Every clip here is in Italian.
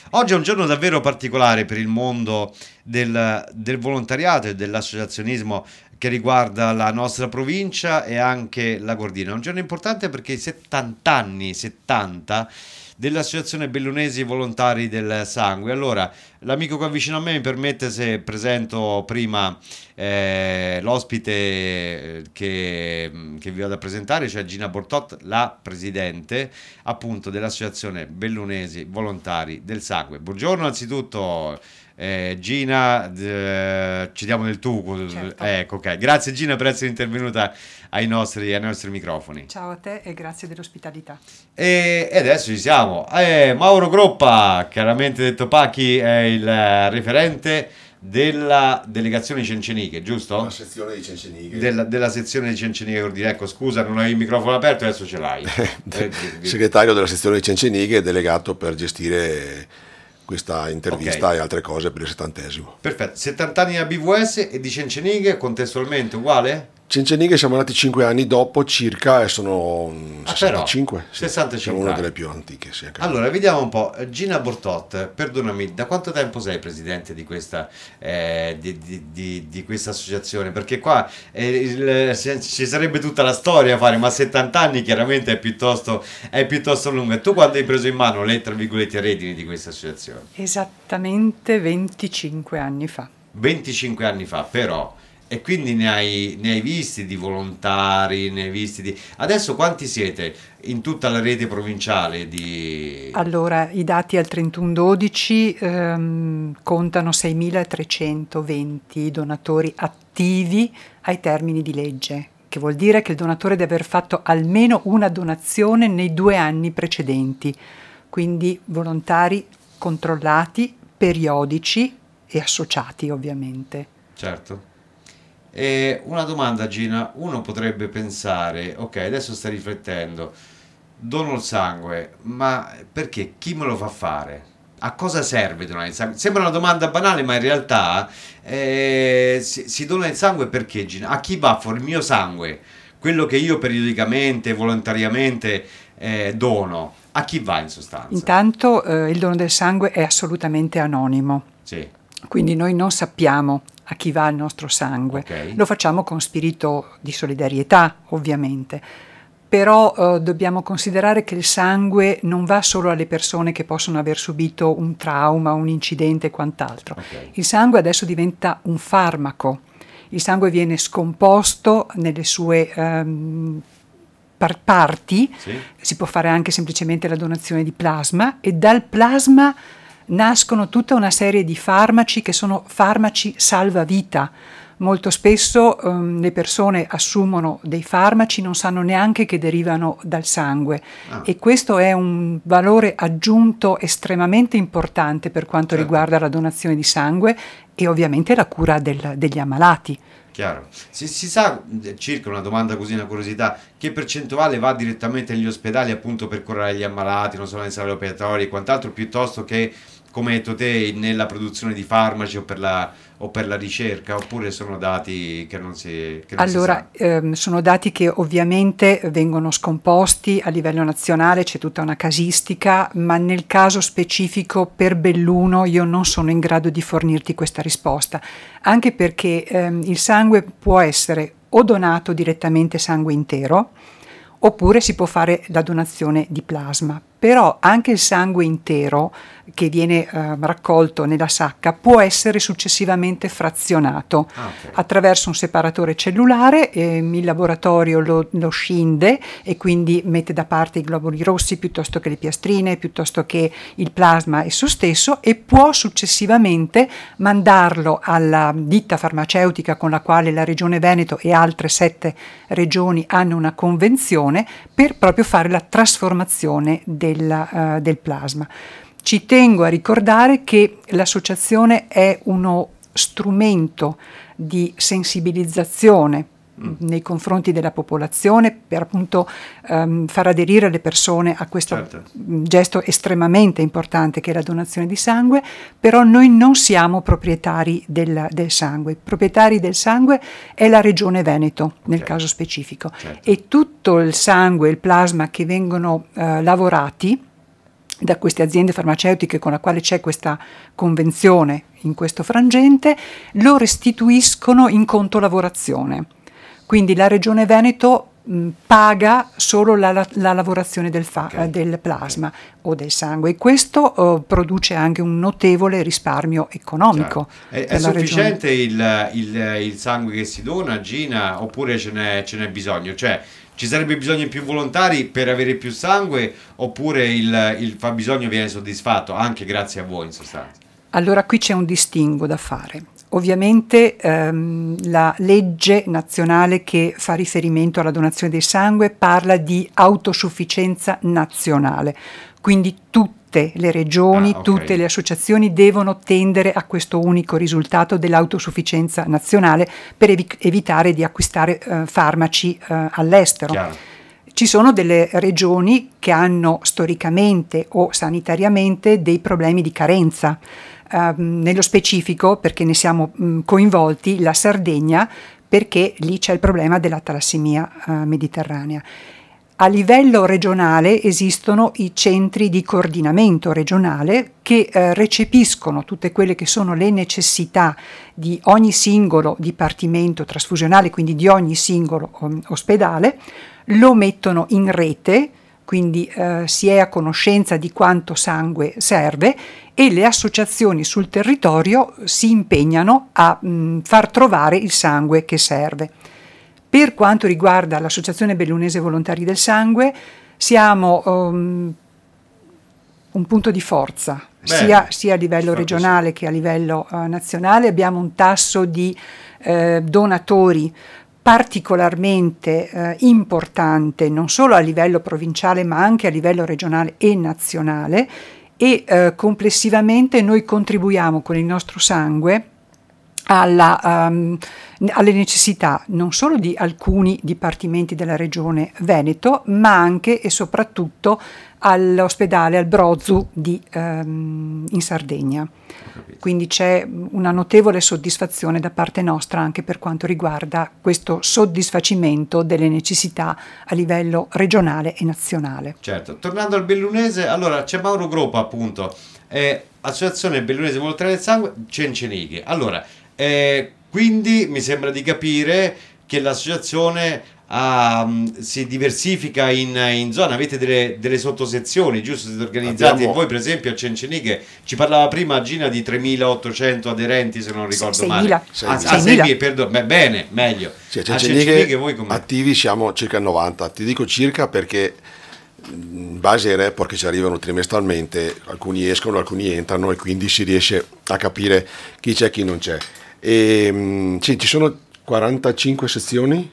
Oggi è un giorno davvero particolare per il mondo del volontariato e dell'associazionismo che riguarda la nostra provincia e anche la Gordina. È un giorno importante perché i 70 anni, 70 dell'Associazione Bellunesi Volontari del Sangue. Allora, l'amico qua vicino a me mi permette se presento prima l'ospite che vi vado a presentare, cioè Gina Bortot, la presidente appunto dell'Associazione Bellunesi Volontari del Sangue. Buongiorno anzitutto. Gina, ci diamo del tu. Certo. Ecco, ok. Grazie Gina per essere intervenuta ai nostri microfoni. Ciao a te e grazie dell'ospitalità. E adesso ci siamo. Mauro Groppa, chiaramente detto Pacchi, è il referente della delegazione di Cenceniche, Della giusto? sezione di Cencenighe, Della sezione di Cenceniche Cordillera. Ecco, scusa, non avevi il microfono aperto, adesso ce l'hai. segretario della sezione di Cencenighe, delegato per gestire questa intervista Ok, e altre cose per il 70°. perfetto. 70 anni a BVS e di Cenceniche contestualmente uguale? Cencenighe siamo nati 5 anni dopo circa e sono Ah, però, 65, sì. Siamo 65 una anni. delle più antiche, sì, anche noi. Allora, vediamo un po'. Gina Bortot, perdonami, da quanto tempo sei presidente di questa, di questa associazione? Perché qua ci sarebbe tutta la storia a fare, ma 70 anni chiaramente è piuttosto lunga. E tu quando hai preso in mano le, tra virgolette, redini di questa associazione? Esattamente 25 anni fa. 25 anni fa, però. E quindi ne hai visti di volontari, ne hai visti di... Adesso quanti siete in tutta la rete provinciale di... Allora, i dati al 31/12 contano 6.320 donatori attivi ai termini di legge, che vuol dire che il donatore deve aver fatto almeno una donazione nei 2 anni precedenti, quindi volontari controllati, periodici e associati ovviamente. Certo. E una domanda, Gina, uno potrebbe pensare, ok, adesso stai riflettendo, dono il sangue, ma perché? Chi me lo fa fare? A cosa serve donare il sangue? Sembra una domanda banale, ma in realtà si dona il sangue perché, Gina? A chi va for il mio sangue? Quello che io periodicamente, volontariamente dono, a chi va in sostanza? Intanto il dono del sangue è assolutamente anonimo, Sì, quindi noi non sappiamo a chi va il nostro sangue. ok, Lo facciamo con spirito di solidarietà, ovviamente, però dobbiamo considerare che il sangue non va solo alle persone che possono aver subito un trauma, un incidente e quant'altro. ok, Il sangue adesso diventa un farmaco. Il sangue viene scomposto nelle sue parti, sì, si può fare anche semplicemente la donazione di plasma e dal plasma nascono tutta una serie di farmaci che sono farmaci salvavita. Molto spesso le persone assumono dei farmaci, non sanno neanche che derivano dal sangue ah, e questo è un valore aggiunto estremamente importante per quanto certo. riguarda la donazione di sangue e ovviamente la cura degli ammalati. Chiaro. Si sa circa una domanda così, una curiosità, che percentuale va direttamente agli ospedali appunto per curare gli ammalati, non solo nelle sale operatorie e quant'altro, piuttosto che, come hai detto te, nella produzione di farmaci o per la ricerca, oppure sono dati che non si sa? Allora, sono dati che ovviamente vengono scomposti a livello nazionale, c'è tutta una casistica, ma nel caso specifico per Belluno io non sono in grado di fornirti questa risposta, anche perché il sangue può essere o donato direttamente sangue intero, oppure si può fare la donazione di plasma. Però anche il sangue intero che viene raccolto nella sacca può essere successivamente frazionato Ah, ok. attraverso un separatore cellulare, il laboratorio lo scinde e quindi mette da parte i globuli rossi piuttosto che le piastrine, piuttosto che il plasma esso stesso e può successivamente mandarlo alla ditta farmaceutica con la quale la Regione Veneto e altre 7 regioni hanno una convenzione per proprio fare la trasformazione del plasma. Ci tengo a ricordare che l'associazione è uno strumento di sensibilizzazione nei confronti della popolazione per appunto far aderire le persone a questo Certo. gesto estremamente importante che è la donazione di sangue, però noi non siamo proprietari del sangue. Proprietari del sangue è la Regione Veneto nel Ok. caso specifico Certo. e tutto il sangue e il plasma che vengono lavorati da queste aziende farmaceutiche con la quale c'è questa convenzione in questo frangente, lo restituiscono in conto lavorazione. Quindi la Regione Veneto paga solo la lavorazione del plasma o del sangue, e questo produce anche un notevole risparmio economico. È sufficiente il sangue che si dona, Gina, oppure ce n'è bisogno? Cioè, ci sarebbe bisogno di più volontari per avere più sangue, oppure il fabbisogno viene soddisfatto anche grazie a voi, in sostanza? Allora qui c'è un distinguo da fare. Ovviamente la legge nazionale che fa riferimento alla donazione del sangue parla di autosufficienza nazionale, quindi tutte le regioni, tutte le associazioni devono tendere a questo unico risultato dell'autosufficienza nazionale per evitare di acquistare farmaci all'estero. Chiaro. Ci sono delle regioni che hanno storicamente o sanitariamente dei problemi di carenza. Nello specifico, perché ne siamo coinvolti, la Sardegna, perché lì c'è il problema della talassemia mediterranea. A livello regionale esistono i centri di coordinamento regionale che recepiscono tutte quelle che sono le necessità di ogni singolo dipartimento trasfusionale, quindi di ogni singolo ospedale, lo mettono in rete, quindi si è a conoscenza di quanto sangue serve, e le associazioni sul territorio si impegnano a far trovare il sangue che serve. Per quanto riguarda l'Associazione Bellunese Volontari del Sangue, siamo un punto di forza, sia a livello regionale che a livello nazionale. Abbiamo un tasso di donatori particolarmente importante, non solo a livello provinciale ma anche a livello regionale e nazionale, e complessivamente noi contribuiamo con il nostro sangue alle necessità non solo di alcuni dipartimenti della regione Veneto, ma anche e soprattutto all'ospedale al Brozu in Sardegna. Quindi c'è una notevole soddisfazione da parte nostra anche per quanto riguarda questo soddisfacimento delle necessità a livello regionale e nazionale. Certo, tornando al bellunese, allora c'è Mauro Groppa, appunto, Associazione Bellunese Volontari del Sangue, Cencenighe. Allora, quindi mi sembra di capire che l'associazione si diversifica in zone, avete delle sottosezioni, giusto? Siete organizzati. Voi per esempio a Cencenighe, ci parlava prima Gina di 3.800 aderenti, se non ricordo male. 6.000, perdono, bene, meglio. Sì, a Cencenighe voi attivi siamo circa 90, ti dico circa perché in base ai report che ci arrivano trimestralmente, alcuni escono, alcuni entrano, e quindi si riesce a capire chi c'è e chi non c'è. Sì, ci sono 45 sezioni,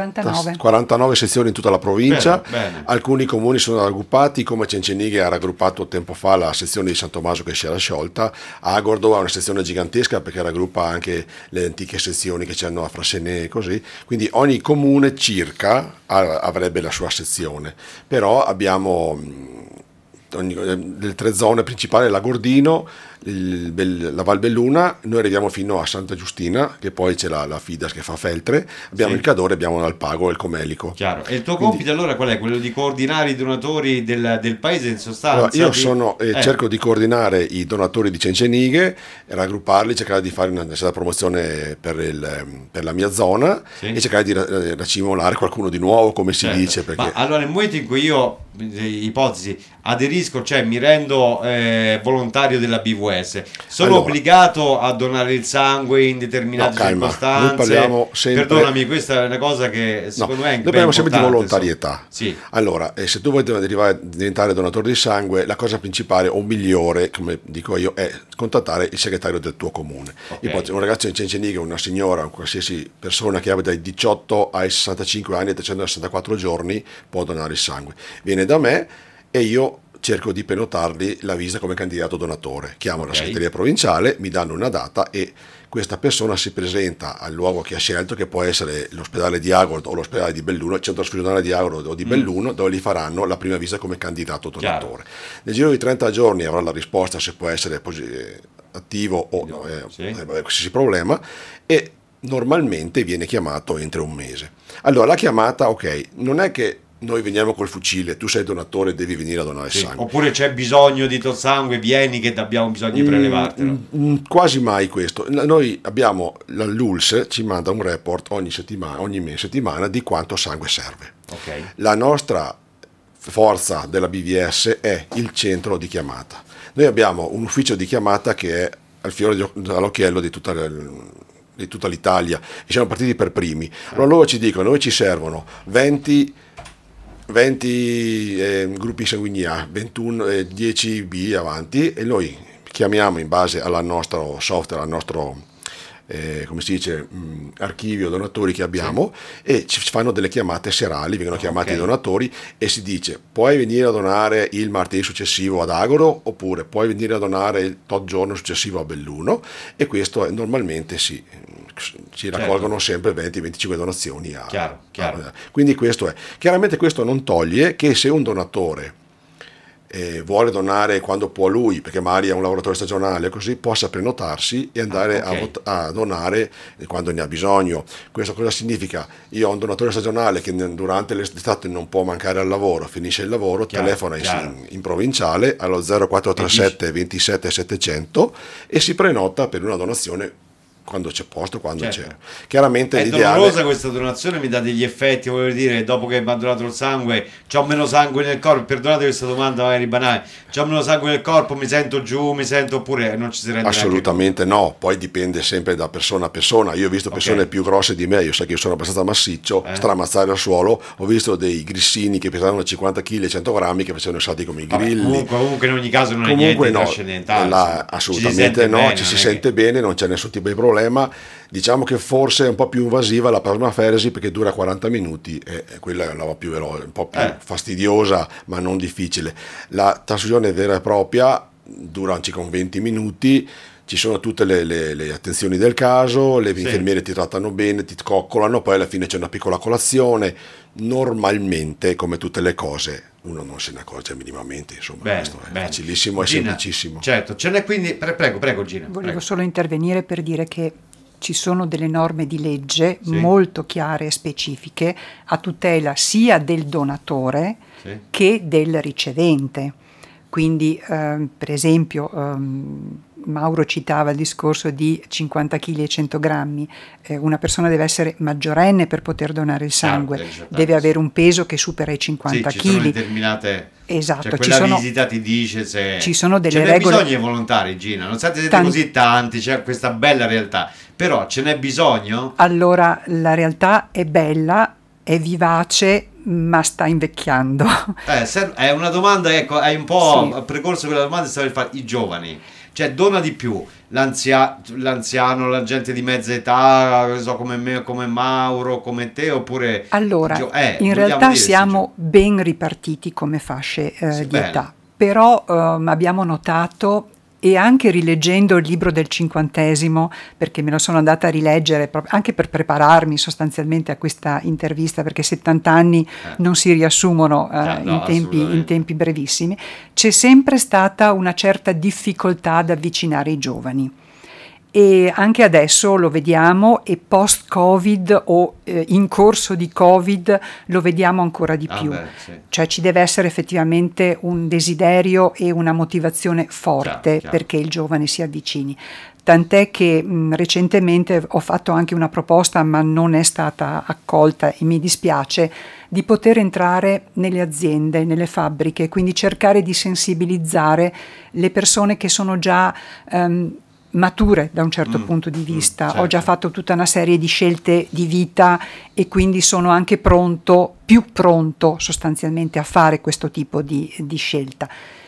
49 sezioni in tutta la provincia. Bene. Alcuni comuni sono raggruppati, come Cencenighe ha raggruppato tempo fa la sezione di San Tommaso che si era sciolta. Agordo ha una sezione gigantesca perché raggruppa anche le antiche sezioni che c'erano a Frassenè e così, quindi ogni comune circa avrebbe la sua sezione, però abbiamo le tre zone principali: l'Agordino, la Val Belluna, noi arriviamo fino a Santa Giustina, che poi c'è la Fidas che fa Feltre, abbiamo il Cadore, abbiamo l'Alpago e il Comelico. Chiaro. E il tuo compito allora qual è? Quello di coordinare i donatori del paese, in sostanza? Allora, io cerco di coordinare i donatori di Cencenighe, raggrupparli, cercare di fare una certa promozione per la mia zona, e cercare di racimolare qualcuno di nuovo, come si dice. Perché... Ma allora, nel momento in cui io, ipotesi, aderisco, cioè mi rendo volontario della BVS, sono obbligato a donare il sangue in determinate circostanze? Noi parliamo sempre... Perdonami, questa è una cosa che secondo me è noi parliamo sempre di volontarietà. Sì. Allora, se tu vuoi diventare donatore di sangue, la cosa principale o migliore, come dico io, è contattare il segretario del tuo comune. Un ragazzo in Cencenighe, una signora, qualsiasi persona che abbia dai 18 ai 65 anni e 364 giorni può donare il sangue. Viene da me e io cerco di prenotargli la visita come candidato donatore. Chiamo la segreteria provinciale, mi danno una data e questa persona si presenta al luogo che ha scelto, che può essere l'ospedale di Agordo o l'ospedale di Belluno, il centro trasfusionale di Agordo o di Belluno, dove gli faranno la prima visita come candidato donatore. Nel giro di 30 giorni avrà la risposta se può essere attivo o qualsiasi problema, e normalmente viene chiamato entro un mese. Allora la chiamata, non è che noi veniamo col fucile, tu sei donatore, devi venire a donare sangue. Oppure c'è bisogno di tuo sangue, vieni che abbiamo bisogno di prelevartelo. Quasi mai questo. Noi abbiamo, l'ULSS ci manda un report ogni settimana di quanto sangue serve. Okay. La nostra forza della BVS è il centro di chiamata. Noi abbiamo un ufficio di chiamata che è al fiore all'occhiello di tutta l'Italia e siamo partiti per primi. Allora loro ci dicono, noi ci servono 20 gruppi sanguigni A, 21, 10B avanti, e noi chiamiamo in base al nostro software, al nostro come si dice, archivio donatori che abbiamo, e ci fanno delle chiamate serali, vengono chiamati i donatori e si dice: puoi venire a donare il martedì successivo ad Agoro, oppure puoi venire a donare il tot giorno successivo a Belluno, e questo normalmente ci raccolgono sempre 20-25 donazioni chiaro. Quindi questo è. Chiaramente questo non toglie che se un donatore vuole donare quando può lui, perché magari è un lavoratore stagionale, così possa prenotarsi e andare a donare quando ne ha bisogno. Questo cosa significa? Io ho un donatore stagionale che durante l'estate non può mancare al lavoro, finisce il lavoro, telefona in provinciale allo 0437 27 700 e si prenota per una donazione quando c'è posto, quando c'è. Chiaramente è dolorosa questa donazione, mi dà degli effetti, voglio dire, dopo che mi ha donato il sangue, c'ho meno sangue nel corpo, perdonate questa domanda magari banale, c'ho meno sangue nel corpo, mi sento giù, oppure non ci si rende assolutamente no, poi dipende sempre da persona a persona. Io ho visto persone più grosse di me, io so che io sono abbastanza massiccio, stramazzare al suolo, ho visto dei grissini che pesavano 50 kg e 100 grammi che facevano i salti come i grilli. Comunque in ogni caso non è niente trascendentale, assolutamente no, ci si sente bene, non c'è nessun tipo di problema. Diciamo che forse è un po' più invasiva la plasmaferesi perché dura 40 minuti e quella è la più veloce, un po' più fastidiosa ma non difficile. La trasfusione vera e propria dura circa 20 minuti, ci sono tutte le attenzioni del caso, le infermiere ti trattano bene, ti coccolano, poi alla fine c'è una piccola colazione. Normalmente, come tutte le cose, uno non se ne accorge minimamente, insomma. Questo è facilissimo e semplicissimo. Certo, ce n'è, quindi prego Gina. Volevo solo intervenire per dire che ci sono delle norme di legge molto chiare e specifiche a tutela sia del donatore che del ricevente. Quindi per esempio Mauro citava il discorso di 50 kg e 100 grammi, una persona deve essere maggiorenne per poter donare il sangue, deve avere un peso che supera i 50 kg. Ci sono determinate, esatto, cioè quella visita ti dice se ci sono delle ce n'è regole. Bisogno di volontari, Gina, non siete così tanti, c'è questa bella realtà, però ce n'è bisogno? Allora la realtà è bella, è vivace, ma sta invecchiando. È una domanda, ecco, hai un po' precorso quella domanda, stavo per fare i giovani. Cioè, dona di più l'anziano, la gente di mezza età, come me, come Mauro, come te, oppure... Allora, in realtà siamo ben ripartiti come fasce di età, però abbiamo notato, e anche rileggendo il libro del 50°, perché me lo sono andata a rileggere anche per prepararmi sostanzialmente a questa intervista, perché 70 anni non si riassumono in tempi brevissimi, c'è sempre stata una certa difficoltà ad avvicinare i giovani. E anche adesso lo vediamo, e post-Covid o in corso di Covid lo vediamo ancora di più. Cioè ci deve essere effettivamente un desiderio e una motivazione forte perché il giovane si avvicini. Tant'è che recentemente ho fatto anche una proposta, ma non è stata accolta e mi dispiace, di poter entrare nelle aziende, nelle fabbriche, quindi cercare di sensibilizzare le persone che sono già mature da un certo punto di vista. Ho già fatto tutta una serie di scelte di vita e quindi sono anche più pronto sostanzialmente a fare questo tipo di scelta.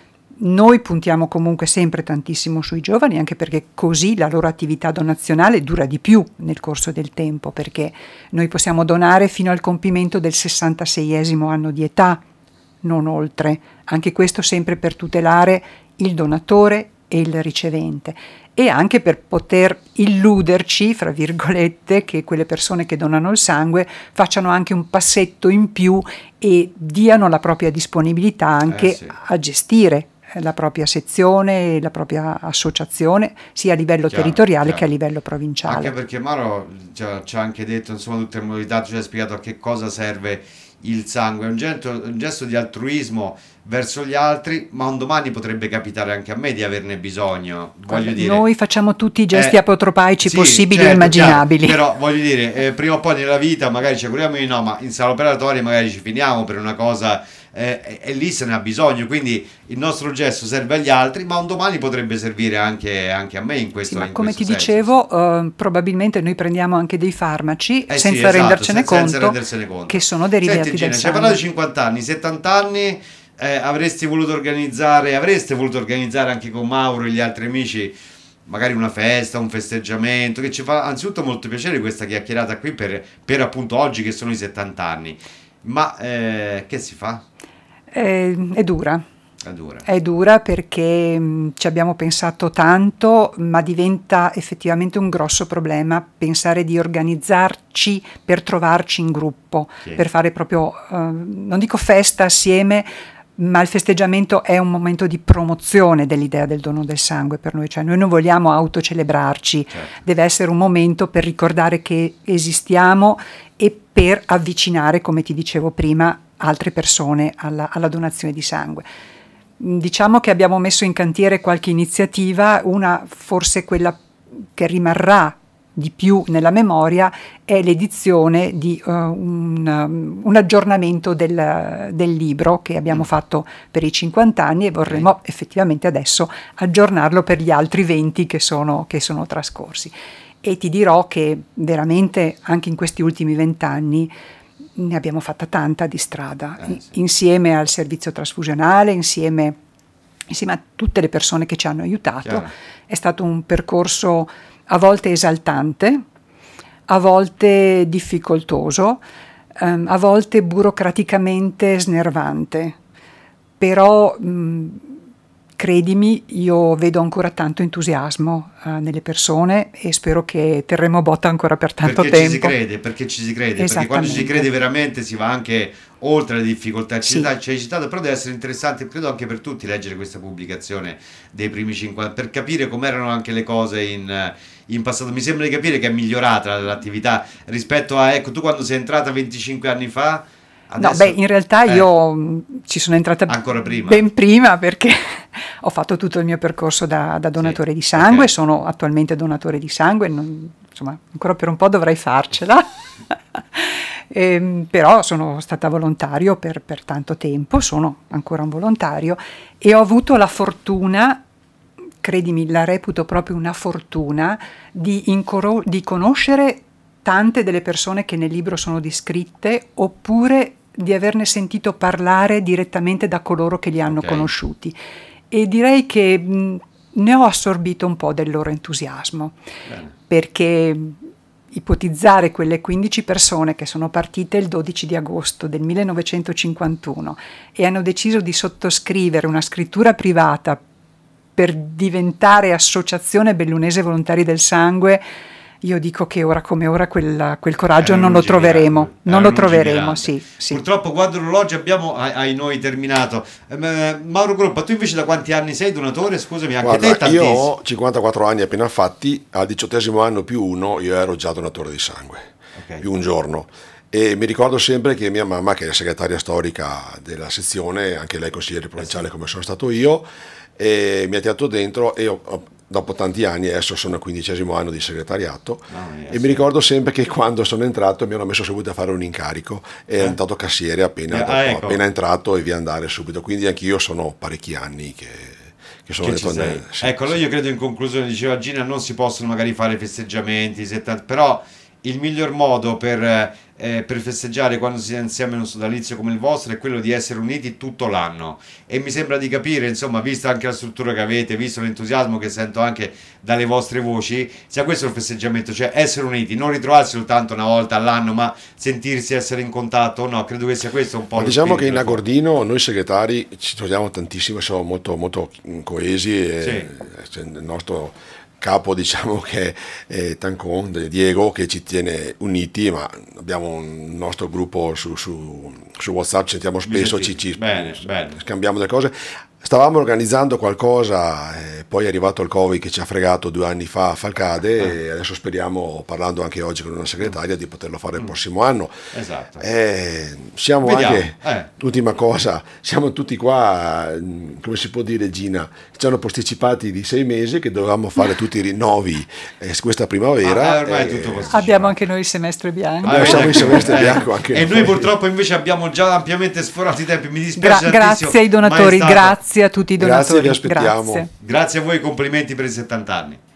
Noi puntiamo comunque sempre tantissimo sui giovani, anche perché così la loro attività donazionale dura di più nel corso del tempo, perché noi possiamo donare fino al compimento del 66esimo anno di età, non oltre. Anche questo sempre per tutelare il donatore e il ricevente, e anche per poter illuderci, fra virgolette, che quelle persone che donano il sangue facciano anche un passetto in più e diano la propria disponibilità anche a gestire la propria sezione, la propria associazione, sia a livello territoriale che a livello provinciale. Anche perché Mauro ci ha anche detto, insomma, tutte le modalità, ci ha spiegato a che cosa serve il sangue, è un gesto di altruismo verso gli altri, ma un domani potrebbe capitare anche a me di averne bisogno. Voglio dire, noi facciamo tutti i gesti apotropaici sì, possibili certo, e immaginabili. chiaro, però voglio dire, prima o poi nella vita magari ci auguriamo di no, ma in sala operatoria magari ci finiamo per una cosa, e lì se ne ha bisogno, quindi il nostro gesto serve agli altri, ma un domani potrebbe servire anche a me in questo, Sì, ma in come questo ti senso. dicevo, probabilmente noi prendiamo anche dei farmaci Sì, senza esatto, rendercene senza conto, rendersene conto. che sono derivati Senti, Gina, dal ci hai parlato di sangue. 50 anni, 70 anni, avreste voluto organizzare anche con Mauro e gli altri amici magari una festa, un festeggiamento, che ci fa anzitutto molto piacere questa chiacchierata qui per appunto oggi che sono i 70 anni, ma che si fa? È dura. È dura. È dura perché ci abbiamo pensato tanto, ma diventa effettivamente un grosso problema pensare di organizzarci per trovarci in gruppo, Sì. per fare proprio, non dico festa assieme, ma il festeggiamento è un momento di promozione dell'idea del dono del sangue per noi, cioè noi non vogliamo autocelebrarci, Certo. deve essere un momento per ricordare che esistiamo e per avvicinare, come ti dicevo prima, altre persone alla donazione di sangue. Diciamo che abbiamo messo in cantiere qualche iniziativa, una forse quella che rimarrà di più nella memoria è l'edizione di un aggiornamento del libro che abbiamo fatto per i 50 anni e vorremmo effettivamente adesso aggiornarlo per gli altri 20 che sono trascorsi. E ti dirò che veramente anche in questi ultimi 20 anni ne abbiamo fatta tanta di strada, Sì. insieme al servizio trasfusionale, insieme a tutte le persone che ci hanno aiutato. Chiaro. È stato un percorso a volte esaltante, a volte difficoltoso, a volte burocraticamente snervante, però credimi, io vedo ancora tanto entusiasmo nelle persone e spero che terremo botta ancora per tanto Perché tempo. perché ci si crede, perché quando ci si crede veramente si va anche oltre le difficoltà. Ci hai citato, però deve essere interessante, credo anche per tutti, leggere questa pubblicazione dei primi 50 per capire com'erano anche le cose in passato. Mi sembra di capire che è migliorata l'attività rispetto a, ecco, tu quando sei entrata 25 anni fa. Adesso, in realtà io ci sono entrata ancora prima. ben prima perché ho fatto tutto il mio percorso da donatore di sangue, sono attualmente donatore di sangue, insomma ancora per un po' dovrei farcela, però sono stata volontario per tanto tempo, sono ancora un volontario e ho avuto la fortuna, credimi, la reputo proprio una fortuna, di conoscere tante delle persone che nel libro sono descritte oppure di averne sentito parlare direttamente da coloro che li hanno conosciuti e direi che ne ho assorbito un po' del loro entusiasmo. Bene. Perché ipotizzare quelle 15 persone che sono partite il 12 di agosto del 1951 e hanno deciso di sottoscrivere una scrittura privata per diventare Associazione Bellunese Volontari del Sangue, io dico che ora come ora quel coraggio non lo troveremo, sì. Purtroppo guardo l'orologio, abbiamo ai noi terminato. Mauro Gruppa, tu invece da quanti anni sei donatore? Scusami, anche Guarda, te tantissimo. io ho 54 anni appena fatti, al 18° anno più uno io ero già donatore di sangue, più un giorno. E mi ricordo sempre che mia mamma, che è segretaria storica della sezione, anche lei consigliere provinciale come sono stato io, e mi ha tirato dentro e dopo tanti anni, adesso sono al 15° anno di segretariato, e mi ricordo sempre che quando sono entrato mi hanno messo subito a fare un incarico e è diventato cassiere appena entrato e via andare subito, quindi anch'io sono parecchi anni che sono ecco, allora io credo, in conclusione, diceva Gina, non si possono magari fare festeggiamenti, però il miglior modo per festeggiare quando si è insieme in un sodalizio come il vostro è quello di essere uniti tutto l'anno, e mi sembra di capire, insomma, vista anche la struttura che avete, visto l'entusiasmo che sento anche dalle vostre voci, sia questo il festeggiamento, cioè essere uniti, non ritrovarsi soltanto una volta all'anno, ma sentirsi, essere in contatto. No, credo che sia questo un po' diciamo che in Agordino noi segretari ci troviamo tantissimo, siamo molto, molto coesi e il nostro capo, diciamo, che è Tancon, Diego, che ci tiene uniti, ma abbiamo un nostro gruppo su WhatsApp, ci sentiamo spesso, ci bene. scambiamo delle cose. stavamo organizzando qualcosa, poi è arrivato il Covid che ci ha fregato 2 anni fa a Falcade e adesso speriamo, parlando anche oggi con una segretaria, di poterlo fare il prossimo anno. Esatto. Siamo Vediamo, anche, ultima cosa, siamo tutti qua, come si può dire, Gina, ci hanno posticipati di 6 mesi che dovevamo fare tutti i rinnovi questa primavera. Ormai è tutto posticipato. Abbiamo anche noi il semestre bianco. Siamo in semestre bianco anche e noi purtroppo invece abbiamo già ampiamente sforato i tempi, mi dispiace Grazie ai donatori, grazie a tutti i donatori. Grazie, vi aspettiamo. Grazie a voi, complimenti per i 70 anni.